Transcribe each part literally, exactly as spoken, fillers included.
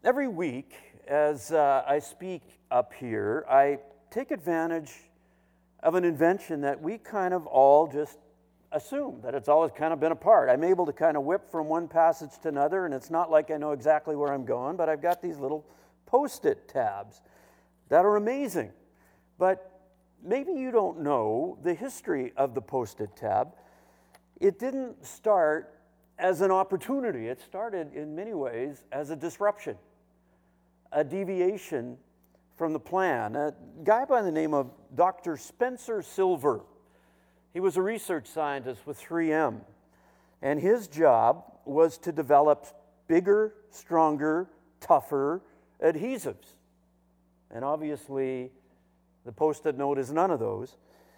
Every week, as uh, I speak up here, I take advantage of an invention that we kind of all just assume that it's always kind of been a part. I'm able to kind of whip from one passage to another, and it's not like I know exactly where I'm going, but I've got these little Post-it tabs that are amazing. But maybe you don't know the history of the Post-it tab. It didn't start as an opportunity. It started in many ways as a disruption, a deviation from the plan. A guy by the name of Doctor Spencer Silver. He was a research scientist with three M, and his job was to develop bigger, stronger, tougher adhesives. And obviously, the Post-it note is none of those.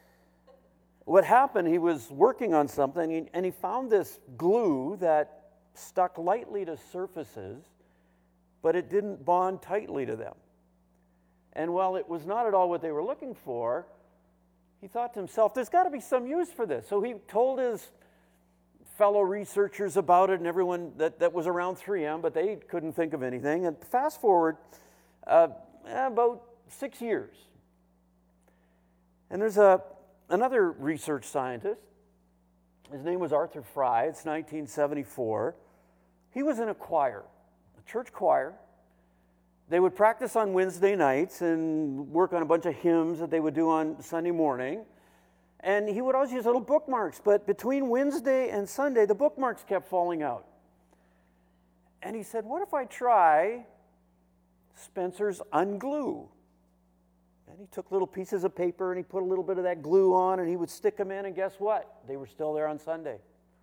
What happened, he was working on something, and he found this glue that stuck lightly to surfaces, but it didn't bond tightly to them. And while it was not at all what they were looking for, he thought to himself, there's got to be some use for this. So he told his fellow researchers about it and everyone that, that was around three M, but they couldn't think of anything. And fast forward uh, about six years. And there's a, another research scientist. His name was Arthur Fry. It's nineteen seventy-four. He was in a choir, a church choir. They would practice on Wednesday nights and work on a bunch of hymns that they would do on Sunday morning. And he would always use little bookmarks, but between Wednesday and Sunday, the bookmarks kept falling out. And he said, what if I try Spencer's Unglue? And he took little pieces of paper and he put a little bit of that glue on and he would stick them in, and guess what? They were still there on Sunday.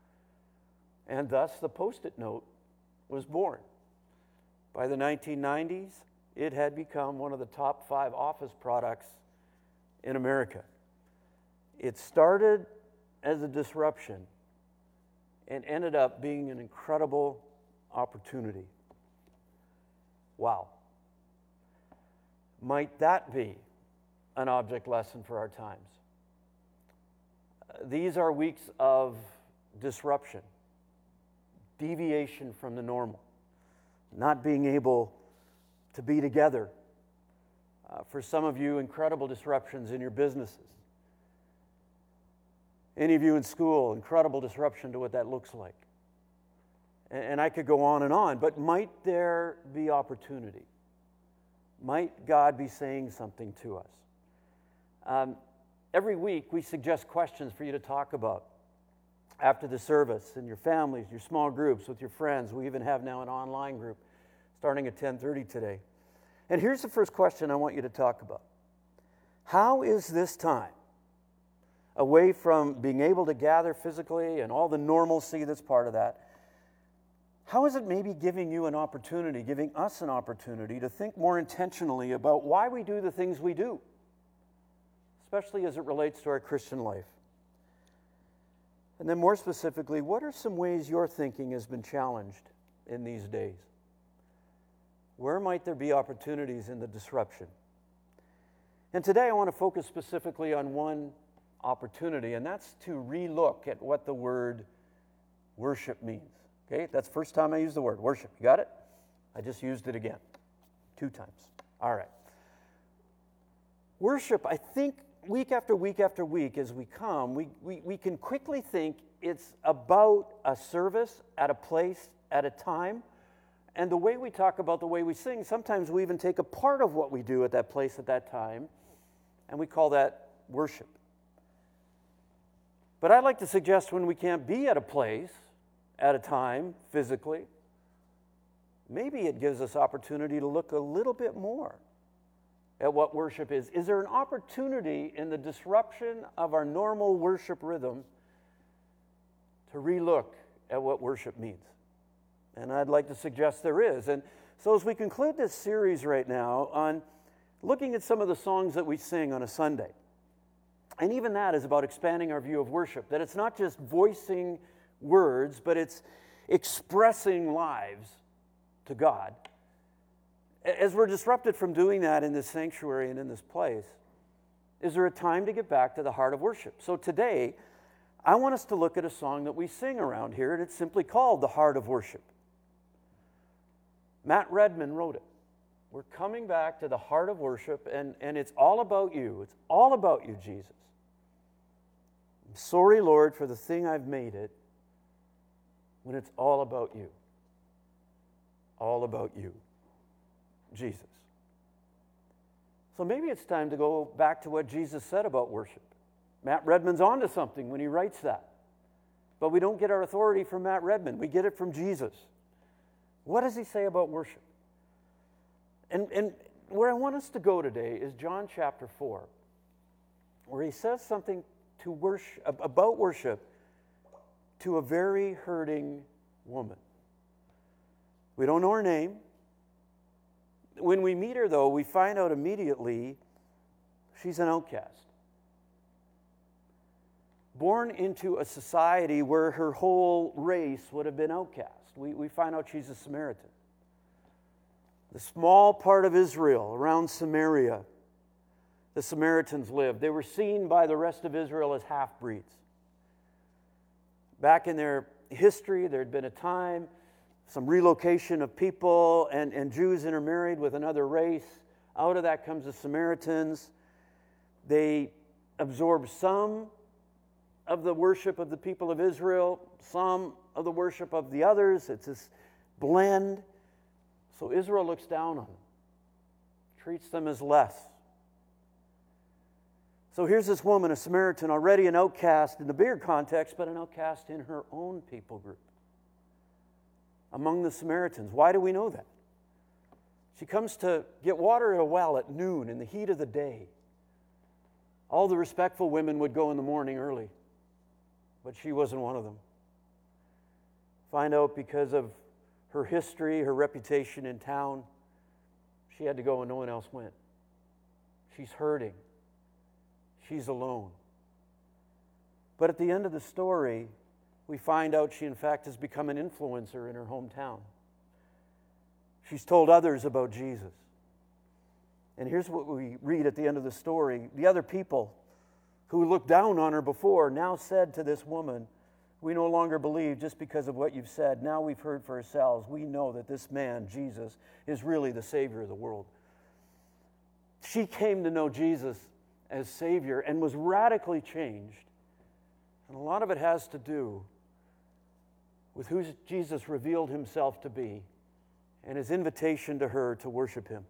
And thus the Post-it note was born. By the nineteen nineties, it had become one of the top five office products in America. It started as a disruption and ended up being an incredible opportunity. Wow. Might that be an object lesson for our times? These are weeks of disruption, deviation from the normal, not being able to be together. Uh, for some of you, incredible disruptions in your businesses. Any of you in school, incredible disruption to what that looks like. And, and I could go on and on, but might there be opportunity? Might God be saying something to us? Um, every week, we suggest questions for you to talk about after the service in your families, your small groups, with your friends. We even have now an online group starting at ten thirty today. And here's the first question I want you to talk about. How is this time, away from being able to gather physically and all the normalcy that's part of that, how is it maybe giving you an opportunity, giving us an opportunity to think more intentionally about why we do the things we do, especially as it relates to our Christian life? And then more specifically, what are some ways your thinking has been challenged in these days? Where might there be opportunities in the disruption? And today I want to focus specifically on one opportunity, and that's to relook at what the word worship means. Okay, that's the first time I use the word worship. You got it? I just used it again, two times. All right. Worship, I think, week after week after week as we come, we, we, we can quickly think it's about a service at a place at a time. And the way we talk about the way we sing, sometimes we even take a part of what we do at that place at that time, and we call that worship. But I'd like to suggest when we can't be at a place at a time physically, maybe it gives us opportunity to look a little bit more at what worship is. Is there an opportunity in the disruption of our normal worship rhythm to relook at what worship means? And I'd like to suggest there is. And so as we conclude this series right now on looking at some of the songs that we sing on a Sunday, and even that is about expanding our view of worship, that it's not just voicing words, but it's expressing lives to God. As we're disrupted from doing that in this sanctuary and in this place, is there a time to get back to the heart of worship? So today, I want us to look at a song that we sing around here, and it's simply called The Heart of Worship. Matt Redman wrote it. We're coming back to the heart of worship, and, and it's all about you. It's all about you, Jesus. I'm sorry, Lord, for the thing I've made it when it's all about you. All about you, Jesus. So maybe it's time to go back to what Jesus said about worship. Matt Redman's onto something when he writes that. But we don't get our authority from Matt Redman. We get it from Jesus. What does he say about worship? And, and where I want us to go today is John chapter four, where he says something to worship, about worship to a very hurting woman. We don't know her name. When we meet her, though, we find out immediately she's an outcast. Born into a society where her whole race would have been outcast. We, we find out she's a Samaritan. The small part of Israel around Samaria, the Samaritans lived. They were seen by the rest of Israel as half-breeds. Back in their history, there had been a time, some relocation of people, and, and Jews intermarried with another race. Out of that comes the Samaritans. They absorbed some of the worship of the people of Israel, some of the worship of the others. It's this blend. So Israel looks down on them, treats them as less. So here's this woman, a Samaritan, already an outcast in the bigger context, but an outcast in her own people group, among the Samaritans. Why do we know that? She comes to get water at a well at noon in the heat of the day. All the respectful women would go in the morning early, but she wasn't one of them. Find out because of her history, her reputation in town, she had to go and no one else went. She's hurting. She's alone. But at the end of the story, we find out she in fact has become an influencer in her hometown. She's told others about Jesus. And here's what we read at the end of the story. The other people who looked down on her before now said to this woman, "We no longer believe just because of what you've said. Now we've heard for ourselves. We know that this man, Jesus, is really the Savior of the world." She came to know Jesus as Savior and was radically changed. And a lot of it has to do with who Jesus revealed himself to be and his invitation to her to worship him.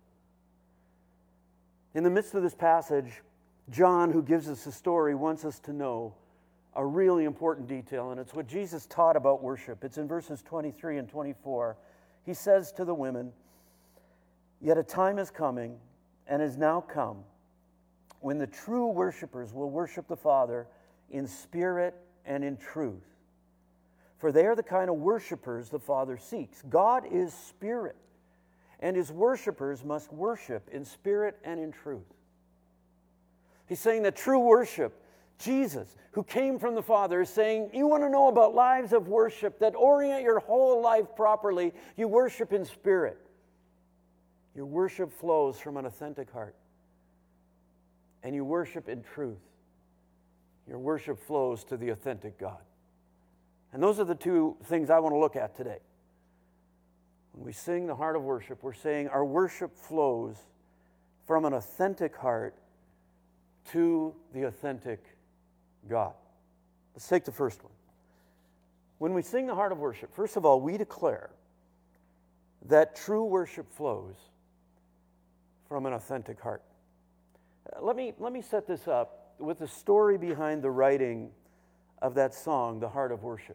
In the midst of this passage, John, who gives us the story, wants us to know a really important detail, and it's what Jesus taught about worship. It's in verses twenty-three and twenty-four. He says to the women, "Yet a time is coming, and is now come, when the true worshipers will worship the Father in spirit and in truth. For they are the kind of worshipers the Father seeks. God is spirit, and his worshipers must worship in spirit and in truth." He's saying that true worship, Jesus, who came from the Father, is saying, you want to know about lives of worship that orient your whole life properly, you worship in spirit. Your worship flows from an authentic heart. And you worship in truth. Your worship flows to the authentic God. And those are the two things I want to look at today. When we sing the heart of worship, we're saying our worship flows from an authentic heart to the authentic God. Let's take the first one. When we sing the heart of worship, first of all, we declare that true worship flows from an authentic heart. Uh, let me, let me set this up with the story behind the writing of that song, The Heart of Worship.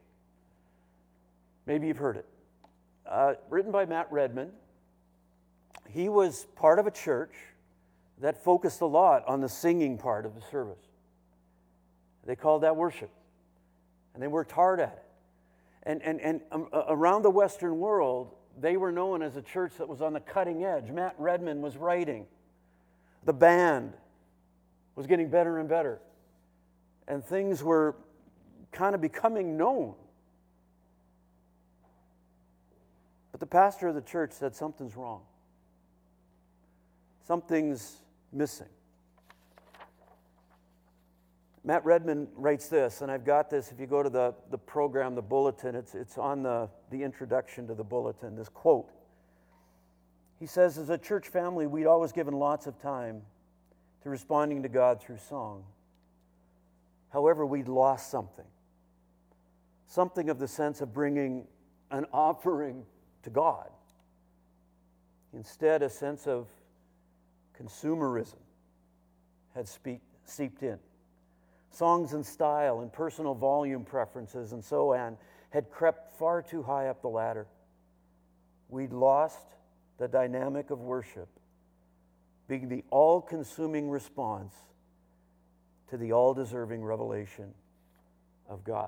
Maybe you've heard it. Uh, written by Matt Redman. He was part of a church that focused a lot on the singing part of the service. They called that worship. And they worked hard at it. And, and, and um, uh, around the Western world, they were known as a church that was on the cutting edge. Matt Redman was writing. The band was getting better and better. And things were kind of becoming known. But the pastor of the church said something's wrong. Something's missing. Matt Redman writes this, and I've got this. If you go to the, the program, the bulletin, it's, it's on the, the introduction to the bulletin, this quote. He says, as a church family, we'd always given lots of time to responding to God through song. However, we'd lost something. Something of the sense of bringing an offering to God. Instead, a sense of consumerism had speak, seeped in. Songs and style and personal volume preferences and so on had crept far too high up the ladder. We'd lost the dynamic of worship being the all-consuming response to the all-deserving revelation of God.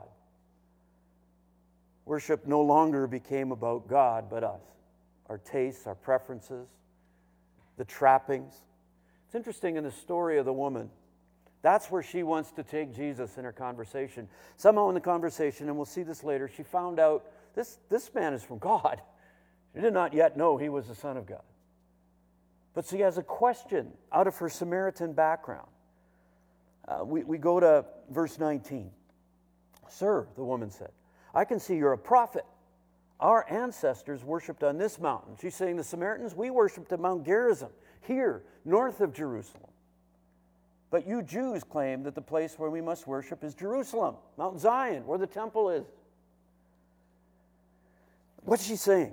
Worship no longer became about God but us, our tastes, our preferences, the trappings. It's interesting in the story of the woman, that's where she wants to take Jesus in her conversation. Somehow in the conversation, and we'll see this later, she found out this, this man is from God. She did not yet know he was the Son of God. But she has a question out of her Samaritan background. Uh, we, we go to verse nineteen. Sir, the woman said, I can see you're a prophet. Our ancestors worshipped on this mountain. She's saying the Samaritans, we worshipped at Mount Gerizim, here, north of Jerusalem. But you Jews claim that the place where we must worship is Jerusalem, Mount Zion, where the temple is. What's she saying?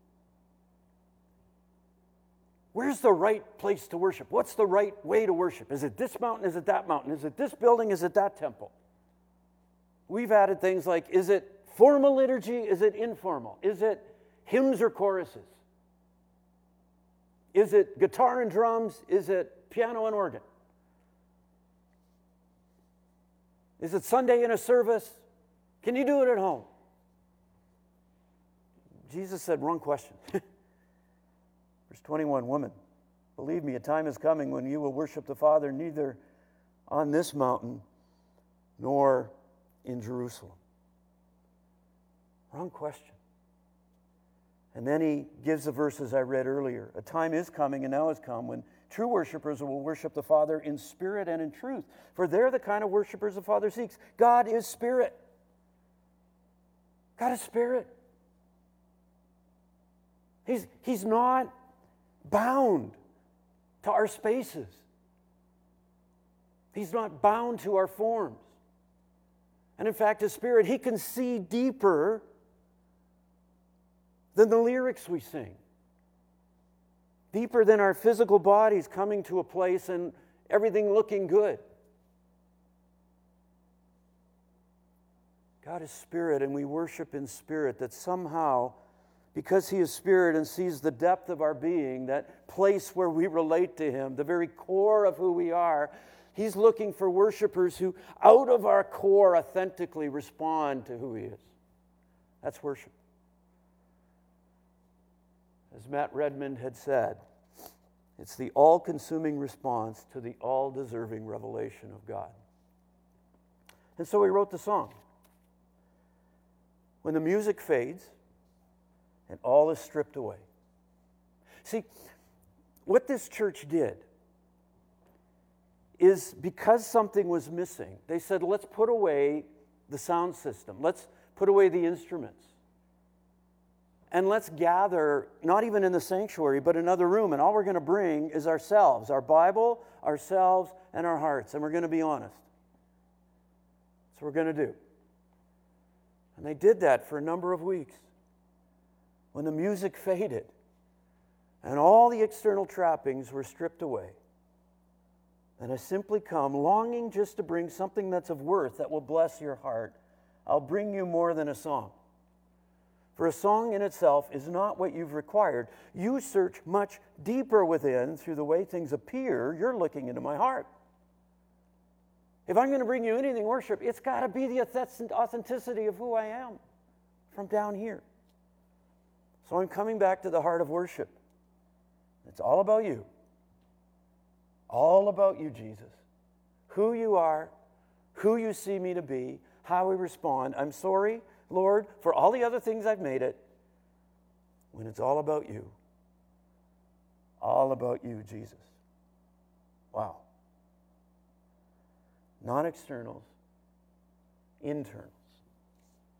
Where's the right place to worship? What's the right way to worship? Is it this mountain? Is it that mountain? Is it this building? Is it that temple? We've added things like, is it formal liturgy? Is it informal? Is it hymns or choruses? Is it guitar and drums? Is it piano and organ? Is it Sunday in a service? Can you do it at home? Jesus said, wrong question. Verse twenty-one, woman, believe me, a time is coming when you will worship the Father neither on this mountain nor in Jerusalem. Wrong question. And then he gives the verses I read earlier. A time is coming and now has come when true worshipers will worship the Father in spirit and in truth. For they're the kind of worshipers the Father seeks. God is spirit. God is spirit. He's, he's not bound to our spaces. He's not bound to our forms. And in fact, His Spirit, He can see deeper than the lyrics we sing. Deeper than our physical bodies coming to a place and everything looking good. God is Spirit, and we worship in spirit, that somehow, because He is Spirit and sees the depth of our being, that place where we relate to Him, the very core of who we are, He's looking for worshipers who, out of our core, authentically respond to who He is. That's worship. As Matt Redmond had said, it's the all-consuming response to the all-deserving revelation of God. And so he wrote the song. When the music fades and all is stripped away. See, what this church did is, because something was missing, they said, let's put away the sound system. Let's put away the instruments. And let's gather, not even in the sanctuary, but another room. And all we're going to bring is ourselves, our Bible, ourselves, and our hearts. And we're going to be honest. That's what we're going to do. And they did that for a number of weeks. When the music faded and all the external trappings were stripped away, and I simply come longing just to bring something that's of worth that will bless your heart, I'll bring you more than a song. For a song in itself is not what you've required. You search much deeper within through the way things appear. You're looking into my heart. If I'm going to bring you anything worship, it's got to be the authenticity of who I am from down here. So I'm coming back to the heart of worship. It's all about you. All about you, Jesus. Who you are, who you see me to be, how we respond. I'm sorry, Lord, for all the other things I've made it, when it's all about you. All about you, Jesus. Wow. Not externals, internals.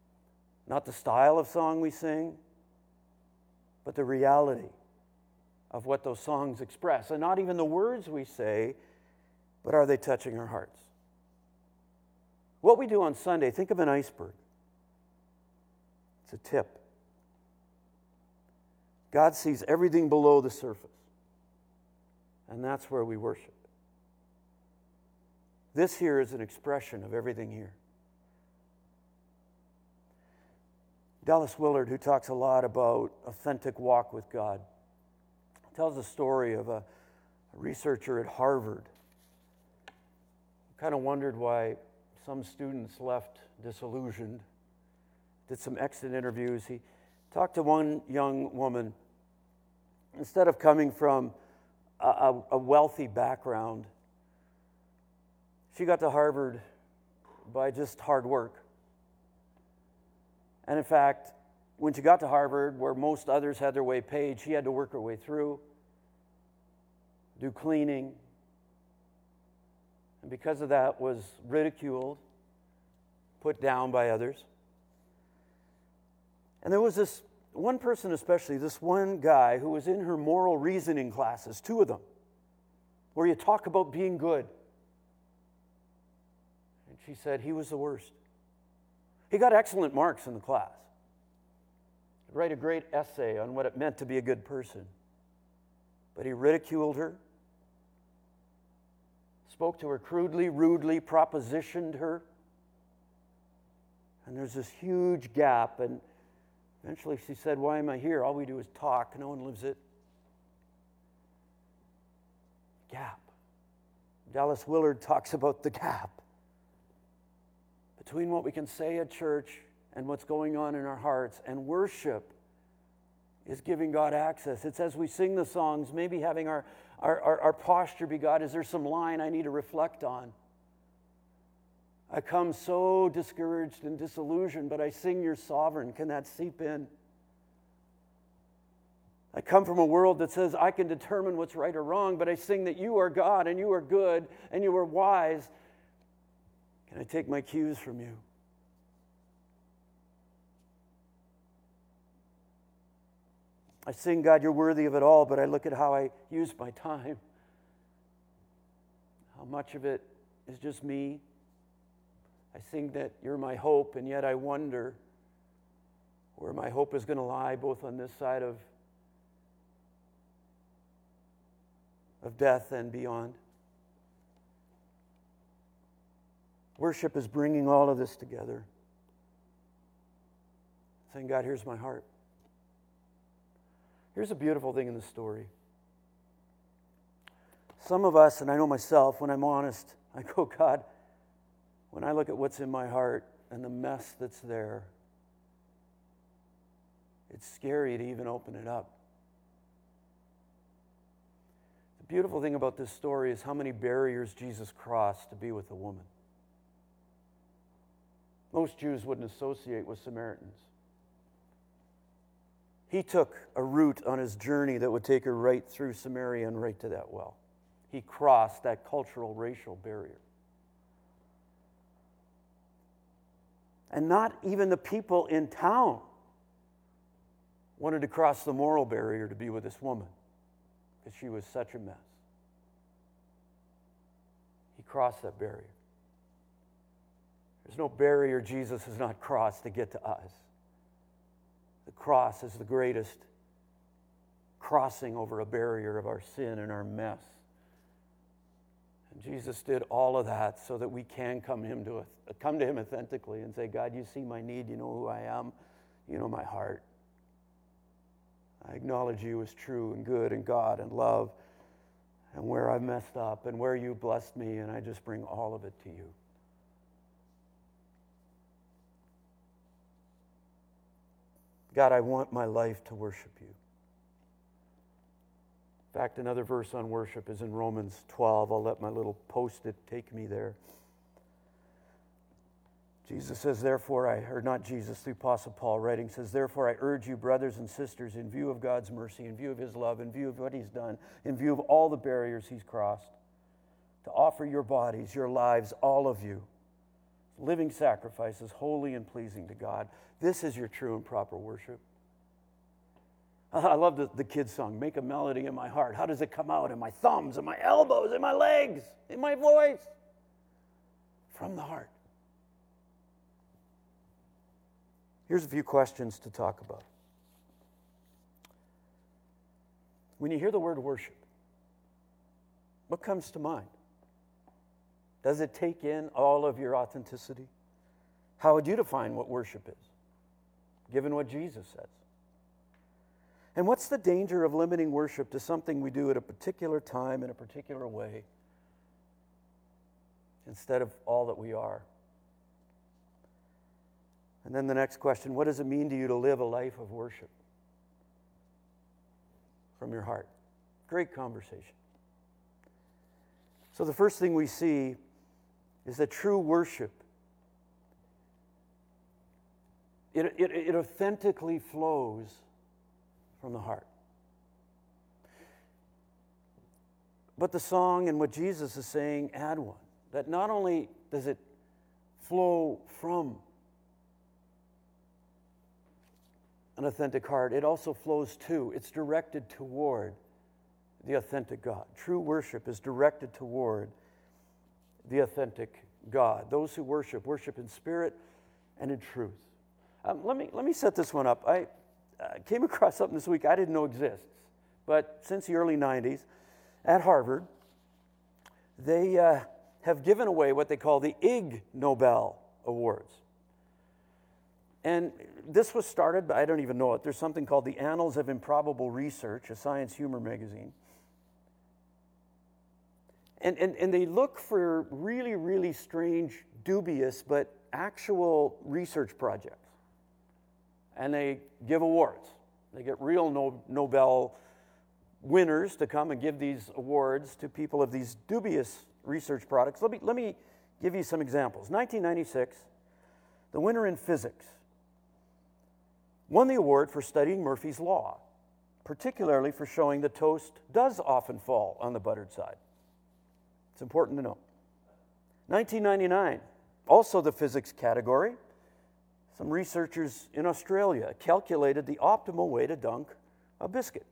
Not the style of song we sing, but the reality of what those songs express. And not even the words we say, but are they touching our hearts? What we do on Sunday, think of an iceberg. It's a tip. God sees everything below the surface. And that's where we worship. This here is an expression of everything here. Dallas Willard, who talks a lot about authentic walk with God, tells a story of a, a researcher at Harvard who kind of wondered why some students left disillusioned. Did some exit interviews. He talked to one young woman. Instead of coming from a, a, a wealthy background, she got to Harvard by just hard work. And in fact, when she got to Harvard, where most others had their way paid, she had to work her way through, do cleaning, and because of that was ridiculed, put down by others. And there was this one person especially, this one guy who was in her moral reasoning classes, two of them, where you talk about being good. And she said he was the worst. He got excellent marks in the class. He'd write a great essay on what it meant to be a good person. But he ridiculed her, spoke to her crudely, rudely, propositioned her. And there's this huge gap, and eventually she said, "Why am I here? All we do is talk. No one lives it." Gap. Dallas Willard talks about the gap between what we can say at church and what's going on in our hearts. And worship is giving God access. It's as we sing the songs, maybe having our, our, our, our posture be, God, is there some line I need to reflect on? I come so discouraged and disillusioned, but I sing You're Sovereign. Can that seep in? I come from a world that says I can determine what's right or wrong, but I sing that You are God and You are good and You are wise. Can I take my cues from You? I sing, God, You're worthy of it all, but I look at how I use my time. How much of it is just me. I sing that You're my hope, and yet I wonder where my hope is going to lie, both on this side of, of death and beyond. Worship is bringing all of this together. Saying, God, here's my heart. Here's a beautiful thing in the story. Some of us, and I know myself, when I'm honest, I go, God, when I look at what's in my heart and the mess that's there, it's scary to even open it up. The beautiful thing about this story is how many barriers Jesus crossed to be with a woman. Most Jews wouldn't associate with Samaritans. He took a route on his journey that would take her right through Samaria and right to that well. He crossed that cultural, racial barrier. And not even the people in town wanted to cross the moral barrier to be with this woman because she was such a mess. He crossed that barrier. There's no barrier Jesus has not crossed to get to us. The cross is the greatest crossing over a barrier of our sin and our mess. And Jesus did all of that so that we can come to him to come to him authentically and say, God, You see my need, You know who I am, You know my heart. I acknowledge You as true and good and God and love and where I've messed up and where You blessed me, and I just bring all of it to You. God, I want my life to worship You. In fact, another verse on worship is in Romans twelve. I'll let my little post-it take me there. Jesus says, therefore, I, or not Jesus, the Apostle Paul writing, says, therefore I urge you, brothers and sisters, in view of God's mercy, in view of His love, in view of what He's done, in view of all the barriers He's crossed, to offer your bodies, your lives, all of you, living sacrifices, holy and pleasing to God. This is your true and proper worship. I love the, the kids' song, Make a Melody in My Heart. How does it come out? In my thumbs, in my elbows, in my legs, in my voice. From the heart. Here's a few questions to talk about. When you hear the word worship, what comes to mind? Does it take in all of your authenticity? How would you define what worship is, given what Jesus says? And what's the danger of limiting worship to something we do at a particular time in a particular way instead of all that we are? And then the next question, what does it mean to you to live a life of worship from your heart? Great conversation. So the first thing we see is that true worship, it, it, it authentically flows from the heart. But the song and what Jesus is saying add one, that not only does it flow from an authentic heart, it also flows to, it's directed toward the authentic God. True worship is directed toward the authentic God. Those who worship, worship in spirit and in truth. Um, let me let me set this one up. I uh, came across something this week I didn't know exists, but since the early nineties, at Harvard, they uh, have given away what they call the Ig Nobel Awards. And this was started, I don't even know it, there's something called the Annals of Improbable Research, a science humor magazine. And, and, and they look for really, really strange, dubious, but actual research projects. And they give awards. They get real no, Nobel winners to come and give these awards to people of these dubious research products. Let me, let me give you some examples. nineteen ninety-six, the winner in physics won the award for studying Murphy's Law, particularly for showing that toast does often fall on the buttered side. It's important to know. nineteen ninety-nine, also the physics category, some researchers in Australia calculated the optimal way to dunk a biscuit.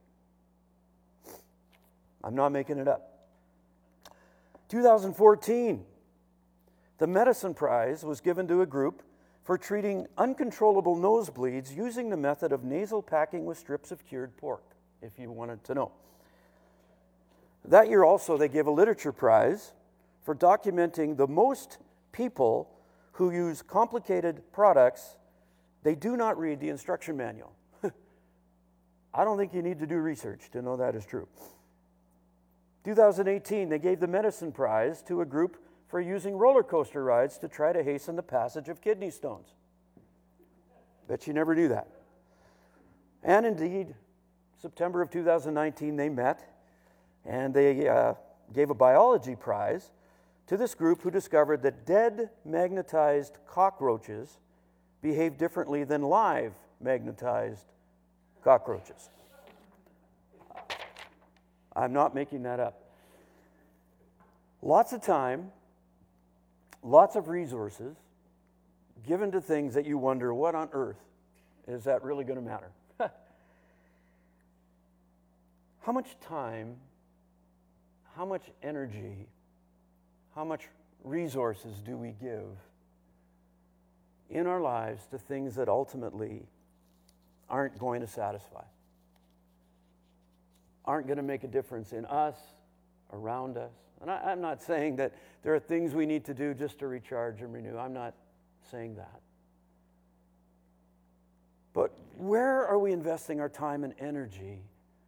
I'm not making it up. two thousand fourteen, the medicine prize was given to a group for treating uncontrollable nosebleeds using the method of nasal packing with strips of cured pork, if you wanted to know. That year also, they gave a literature prize for documenting the most people who use complicated products, they do not read the instruction manual. I don't think you need to do research to know that is true. two thousand eighteen, they gave the medicine prize to a group for using roller coaster rides to try to hasten the passage of kidney stones. Bet you never knew that. And indeed, September of two thousand nineteen, they met and they uh, gave a biology prize to this group who discovered that dead magnetized cockroaches behave differently than live magnetized cockroaches. I'm not making that up. Lots of time, lots of resources given to things that you wonder, what on earth is that really going to matter? How much time, how much energy, how much resources do we give in our lives to things that ultimately aren't going to satisfy, aren't going to make a difference in us, around us? And I, I'm not saying that there are things we need to do just to recharge and renew. I'm not saying that. But where are we investing our time and energy?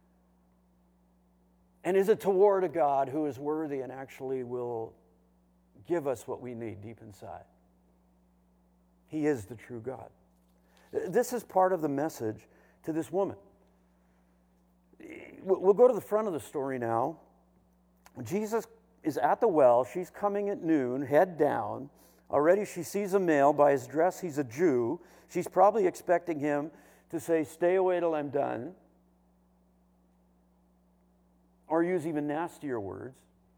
And is it toward a God who is worthy and actually will give us what we need deep inside? He is the true God. This is part of the message to this woman. We'll go to the front of the story now. Jesus is at the well. She's coming at noon, head down. Already she sees a male. By his dress, he's a Jew. She's probably expecting him to say, "Stay away till I'm done," or use even nastier words.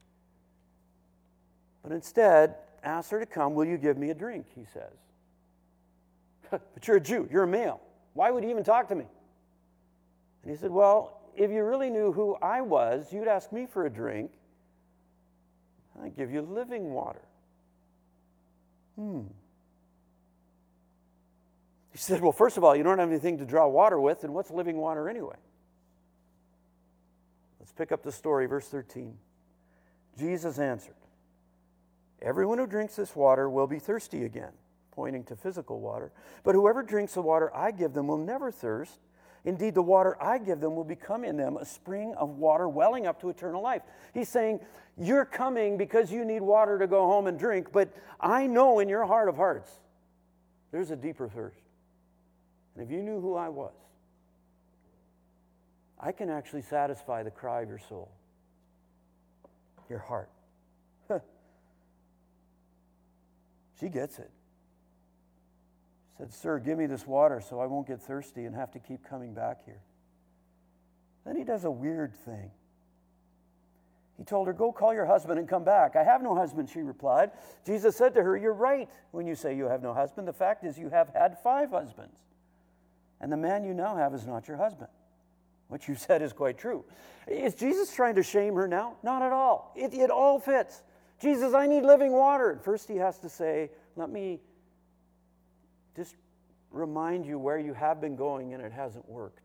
But instead, asks her to come. "Will you give me a drink?" he says. "But you're a Jew. You're a male. Why would you even talk to me?" And he said, well, if you really knew who I was, you'd ask me for a drink. I'd give you living water. Hmm. He said, well, first of all, you don't have anything to draw water with, and what's living water anyway? Let's pick up the story, verse thirteen. Jesus answered, everyone who drinks this water will be thirsty again, pointing to physical water. But whoever drinks the water I give them will never thirst. Indeed, the water I give them will become in them a spring of water welling up to eternal life. He's saying, you're coming because you need water to go home and drink, but I know in your heart of hearts, there's a deeper thirst. And if you knew who I was, I can actually satisfy the cry of your soul, your heart. She gets it. She said, sir, give me this water so I won't get thirsty and have to keep coming back here. Then he does a weird thing. He told her, go call your husband and come back. I have no husband, she replied. Jesus said to her, you're right when you say you have no husband. The fact is you have had five husbands, and the man you now have is not your husband. What you said is quite true. Is Jesus trying to shame her now? Not at all. It, it all fits. Jesus, I need living water. First he has to say, let me just remind you where you have been going and it hasn't worked.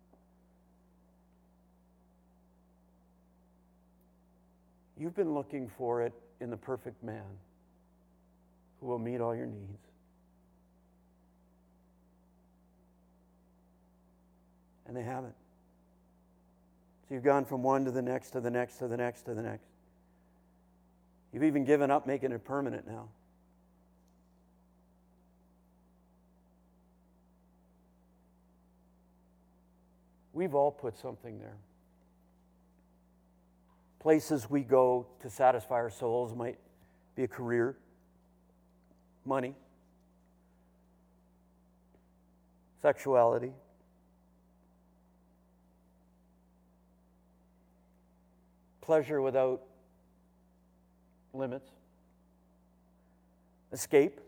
You've been looking for it in the perfect man who will meet all your needs. And they haven't. So you've gone from one to the next, to the next, to the next, to the next. You've even given up making it permanent now. We've all put something there. Places we go to satisfy our souls might be a career, money, sexuality, pleasure without limits, escape,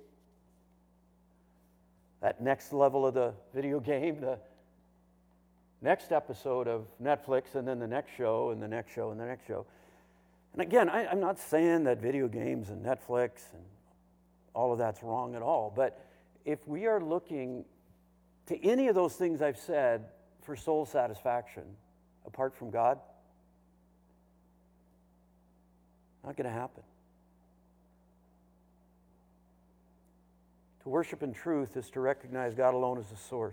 that next level of the video game, the next episode of Netflix, and then the next show, and the next show, and the next show. And again, I, I'm not saying that video games and Netflix and all of that's wrong at all, but if we are looking to any of those things I've said for soul satisfaction apart from God, not going to happen. To worship in truth is to recognize God alone as the source.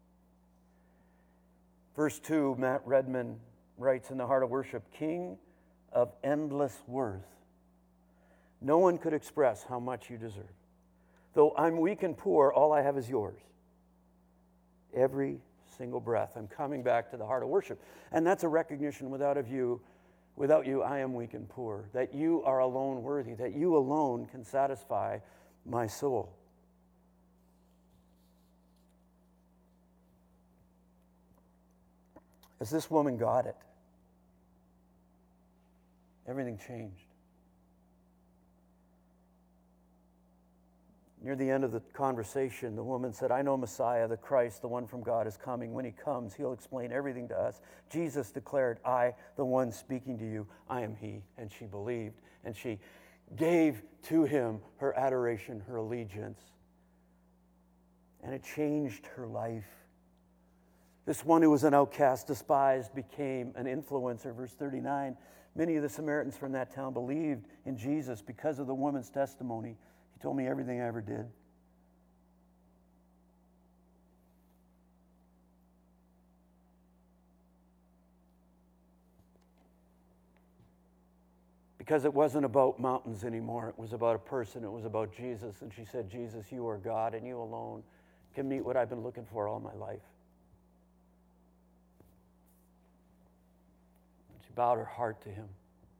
Verse two, Matt Redman writes in The Heart of Worship, King of endless worth, no one could express how much you deserve. Though I'm weak and poor, all I have is yours. Every single breath. I'm coming back to the heart of worship. And that's a recognition without of you, without you, I am weak and poor. That you are alone worthy. That you alone can satisfy my soul. As this woman got it, everything changed. Near the end of the conversation, the woman said, I know Messiah, the Christ, the one from God, is coming. When he comes, he'll explain everything to us. Jesus declared, I, the one speaking to you, I am he. And she believed, and she gave to him her adoration, her allegiance. And it changed her life. This one who was an outcast, despised, became an influencer. Verse thirty-nine, many of the Samaritans from that town believed in Jesus because of the woman's testimony. He told me everything I ever did. Because it wasn't about mountains anymore. It was about a person. It was about Jesus. And she said, Jesus, you are God, and you alone can meet what I've been looking for all my life. Bowed her heart to him.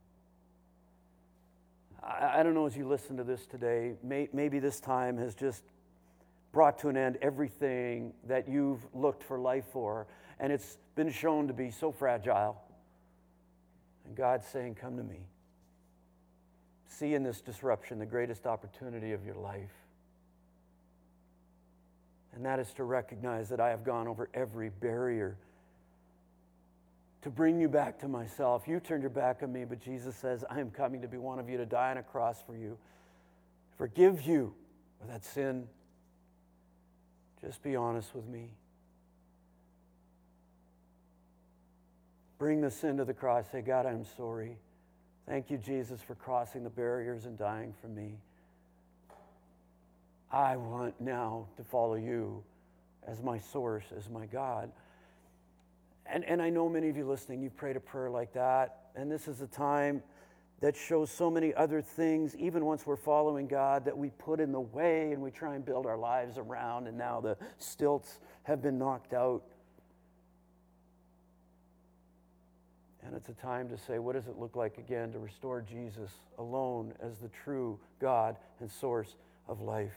I, I don't know, as you listen to this today, may, maybe this time has just brought to an end everything that you've looked for life for, and it's been shown to be so fragile. And God's saying, come to me. See in this disruption the greatest opportunity of your life. And that is to recognize that I have gone over every barrier to bring you back to myself. You turned your back on me, but Jesus says, I am coming to be one of you, to die on a cross for you, forgive you of that sin. Just be honest with me. Bring the sin to the cross. Say, God, I'm sorry. Thank you, Jesus, for crossing the barriers and dying for me. I want now to follow you as my source, as my God. And, and I know many of you listening, you've prayed a prayer like that, and this is a time that shows so many other things, even once we're following God, that we put in the way and we try and build our lives around, and now the stilts have been knocked out. And it's a time to say, what does it look like again to restore Jesus alone as the true God and source of life?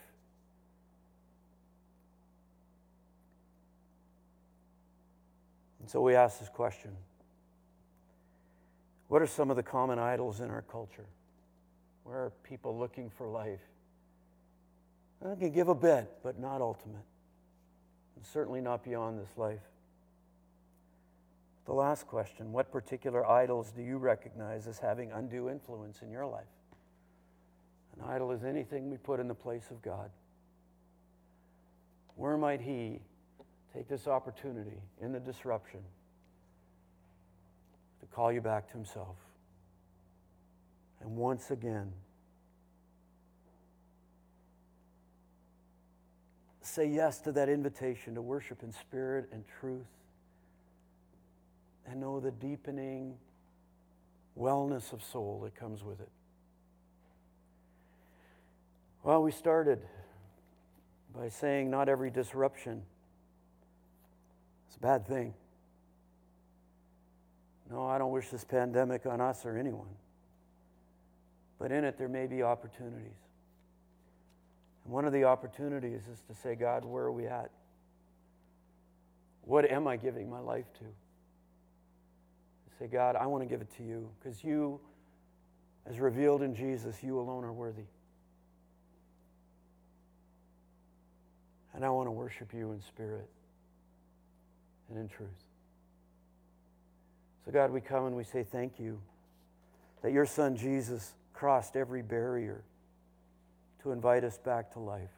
And so we ask this question. What are some of the common idols in our culture? Where are people looking for life? I can give a bit, but not ultimate. And certainly not beyond this life. The last question, what particular idols do you recognize as having undue influence in your life? An idol is anything we put in the place of God. Where might He take this opportunity in the disruption to call you back to Himself? And once again, say yes to that invitation to worship in spirit and truth, and know the deepening wellness of soul that comes with it. Well, we started by saying not every disruption is a bad thing. No, I don't wish this pandemic on us or anyone. But in it, there may be opportunities. And one of the opportunities is to say, God, where are we at? What am I giving my life to? Say, God, I want to give it to you because you, as revealed in Jesus, you alone are worthy. And I want to worship you in spirit and in truth. So God, we come and we say thank you that your Son Jesus crossed every barrier to invite us back to life.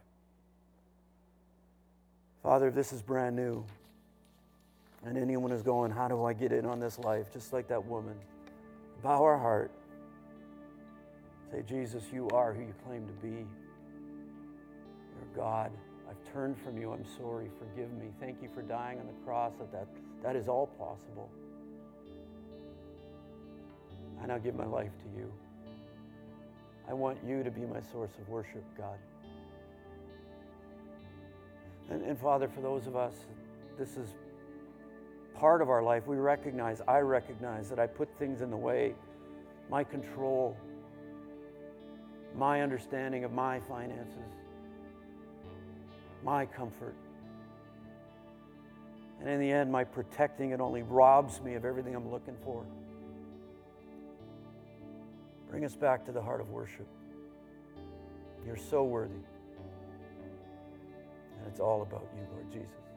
Father, this is brand new. And anyone is going, how do I get in on this life? Just like that woman. Bow our heart. Say, Jesus, you are who you claim to be. You're God. I've turned from you. I'm sorry. Forgive me. Thank you for dying on the cross. That that, that is all possible. I now give my life to you. I want you to be my source of worship, God. And, and Father, for those of us, this is part of our life. We recognize, I recognize that I put things in the way, my control, my understanding of my finances, my comfort. And in the end, my protecting it only robs me of everything I'm looking for. Bring us back to the heart of worship. You're so worthy. And it's all about you, Lord Jesus.